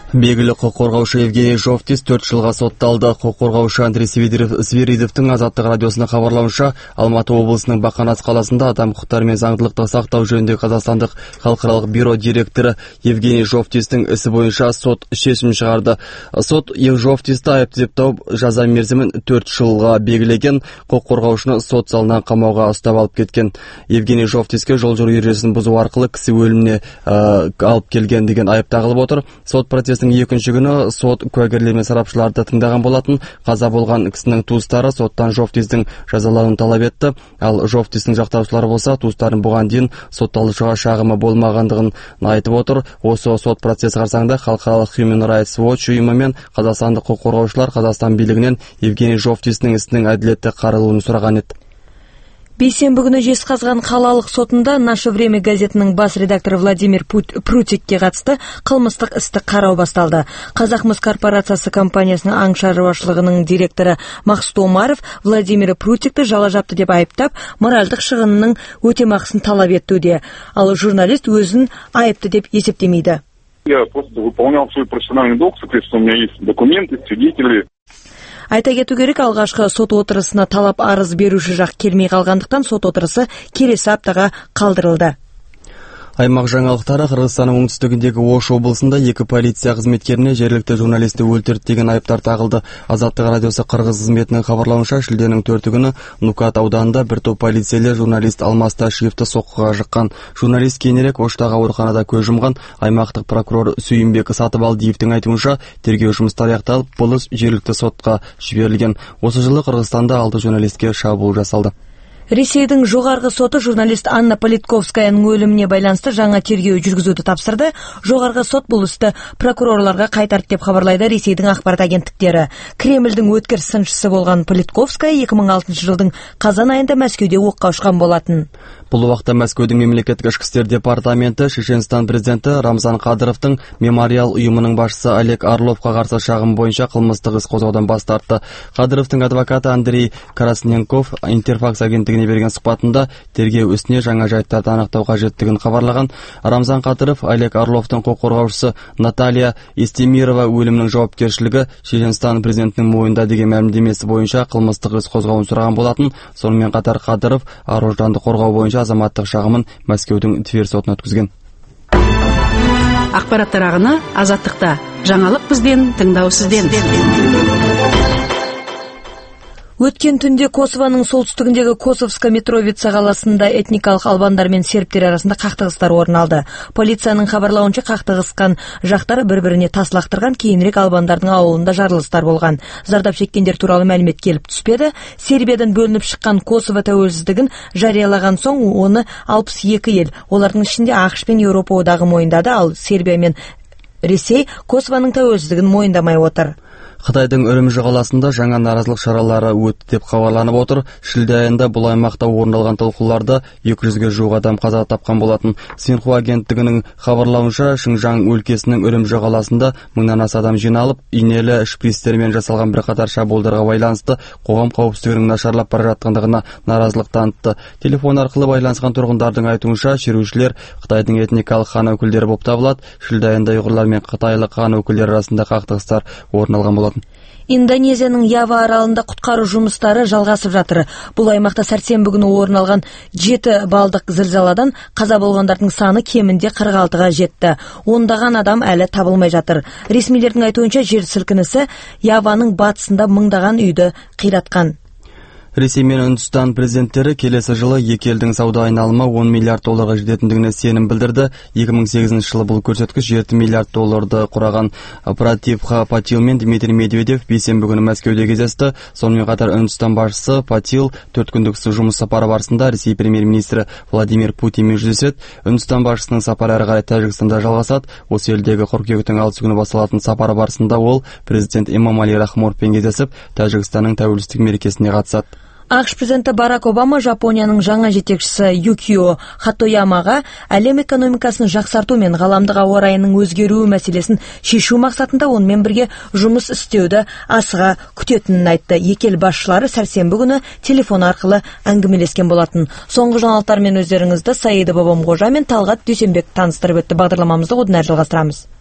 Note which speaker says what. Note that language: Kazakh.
Speaker 1: Белгілі құқық қорғаушы Евгений Жовтис 4 жылға сотталды. Құқық қорғаушы Андрей Свиридовтың Азаттық радиосына хабарлауынша, Алматы облысының Бақанас қаласында адам құқықтары мен заңдылықты сақтау жөніндегі Қазақстандық халықаралық бюро директоры Евгений Жовтистің ісі бойынша сот шешім шығарды. Сот Жовтисті айыпты деп тауып, жаза мерзімін 4 жылға белгілеген. Құқық қорғаушыны сот залынан қамауға ұстап алып кеткен. Евгений Жовтиске жол жүру ережесін бұзу арқылы кісі өліміне алып келген деген айып тағылып отыр. Сот процестің екінші күні сот куәгерлер мен сарапшыларды тыңдаған болатын. Қаза болған кісінің туыстары соттан Жовтистің жазалауын талап етті. Ал Жовтистің жақтаушылары болса, туыстарын бұған дейін сотталушыға шағымы болмағандығын айтып отыр. Осы сот процесі қарсаңында халықаралық Human Rights Watch ұйымы мен қазақстандық құқық қорғаушылар Қазақстан билігінен Евгений Жовтистің ісінің әділетті қаралуын сұраған еді.
Speaker 2: Бейсенбі күні Жезқазған қалалық сотында «Наше время» газетінің бас редакторы Владимир Прутикке қатысты қылмыстық істі қарау басталды. Қазақмыс корпорациясы компаниясының аң шаруашылығының директоры Мақсут Омаров Владимир Прутикті жала жапты деп айыптап, моральдық шығынының өтемақысын талап етуде. Ал журналист өзін айыпты деп есептемейді.
Speaker 3: Я просто выполнял свой профессиональный долг, соответственно, у меня есть документы, свидетели.
Speaker 2: Айта кету керек, алғашқы сот отырысына талап арыз беруші жақ келмей қалғандықтан сот отырысы келесі аптаға қалдырылды.
Speaker 1: Аймақ жаңалықтары: Қырғызстанның оңтүстігіндегі Ош облысында 2 полиция қызметкеріне жергілікті журналисті өлтірді деген айыптар тағылды. Азаттық радиосы Қырғыз қызметінің хабарлауынша, шілденің 4 күні Нукат ауданында бір топ полицейлер журналист Алмас Ташиевті соққыға жыққан. Журналист кейінірек Оштағы ауруханада көз жұмған. Аймақтық прокурор Сүйімбек Сатыбалдиевтің айтуынша, тергеу жұмыстары аяқталып, бұл іс жергілікті сотқа жіберілген. Осы жылы Қырғызстанда 6 журналистке шабуыл жасалды.
Speaker 2: Ресейдің жоғарғы соты журналист Анна Политковскаяның өліміне байланысты жаңа тергеу жүргізуді тапсырды. Жоғарғы сот бұл істі прокурорларға қайтарды деп хабарлайды Ресейдің ақпарат агенттіктері. Кремльдің өткір сыншысы болған Политковская 2006 жылдың қазан айында Мәскеуде оққа ұшқан болатын.
Speaker 1: Бұл уақытта Мәскеудің мемлекеттік ішкі істер департаменті Шешенстан президенті Рамзан Қадыровтың мемориал ұйымының басшысы Олег Орловқа қарсы шағым бойынша қылмыстық іс қозғаудан бас тартты. Қадыровтың адвокаты Андрей Красненков Интерфакс агенттігіне берген сұхбатында тергеу ісіне жаңа жайттарды анықтау қажеттігін хабарлаған. Рамзан Қадыров Олег Орловтың құқық қорғаушысы Наталья Истемирова өлімінің жауапкершілігі Шешенстан президентінің мойнында деген мәлімдемесі бойынша қылмыстық іс қозғауын сұраған болатын. Сонымен қатар Қадыров ар-ожданды қорғау бойынша азаматтық шағымын Мәскеудің Тверь сотына өткізген.
Speaker 4: Ақпараттар ағыны Азаттықта. Жаңалық бізден, тыңдау сізден.
Speaker 2: Өткен түнде Косованың солтүстігіндегі Косовска Митровица қаласында этникалық албандар мен сербтер арасында қақтығыстар орын алды. Полицияның хабарлауынша қақтығысқан жақтары бір-біріне тас лақтырған, кейінірек албандардың ауылында жарылыстар болған. Зардап шеккендер туралы мәлімет келіп түспеді. Сербиядан бөлініп шыққан Косово тәуелсіздігін жариялаған соң оны 62 ел, олардың ішінде ақш пен Еуропа одағы мойындады, ал Сербия мен Ресей Косованың тәуелсіздігін мойындамай отыр.
Speaker 1: Қытайдың Үрімжі қаласында жаңа наразылық шаралары өтті деп хабарланып отыр. Шілде айында бұл аймақта орын алған толқуларда 200-ге жуық адам қаза тапқан болатын. Синхуа агенттігінің хабарлауынша, Шыңжаң өлкесінің Үрімжі қаласында 1000-нан аса адам жиналып, инелі шприцтермен жасалған бірқатар шабуылдарға байланысты қоғам қауіпсіздігінің нашарлап бара жатқандығына наразылық танытты. Телефон арқылы байланысқан тұрғындардың айтуынша, шерушілер Қытайдың этникалық хан өкілдері болып табылады. Шілде айында ұйғырлар мен қытайлық хан өкілдері арасында қақтығыстар орын алған болатын.
Speaker 2: Индонезияның Ява аралында құтқару жұмыстары жалғасып жатыр. Бұл аймақта сәрсенбі күні орын алған 7 балдық зілзаладан қаза болғандардың саны кемінде 46-ға жетті. Ондаған адам әлі табылмай жатыр. Ресмилердің айтуынша жер сілкінісі Яваның батысында мыңдаған үйді қиратқан.
Speaker 1: Ресей мен Үндістан президенттері келесі жылы екі елдің сауда айналымы 10 миллиард долларға жететіндігіне сенім білдірді. 2008 жылы бұл көрсеткіш 7 миллиард долларды құраған. Пратибха Патил мен Дмитрий Медведев бейсенбі күні Мәскеуде кездесті. Сонымен қатар Үндістан басшысы Патил 4 күндік жұмыс сапары барысында Ресей премьер-министрі Владимир Путинмен жүздеседі. Үндістан басшысының сапары әрі қарай Тәжікстанда жалғасады. Осы елдегі қыркүйектің 6 күні басталатын сапары барысында ол президент Эмомали Рахмоновпен кездесіп, Тәжікстанның тәуелсіздік мерекесіне қатысады.
Speaker 2: ақш президенті Барак Обама Жапонияның жаңа жетекшісі Юкио Хатоямаға әлем экономикасын жақсарту мен ғаламдық ауа райының өзгеруі мәселесін шешу мақсатында онымен бірге жұмыс істеуді асыға күтетінін айтты. Екі ел басшылары сәрсенбі күні телефон арқылы әңгімелескен болатын. Соңғы жаңалықтармен өздеріңізді Саида Бабамғожа мен Талғат Дүйсенбек таныстырып өтті. Бағдарламамызды одан әрі жалғастырамыз.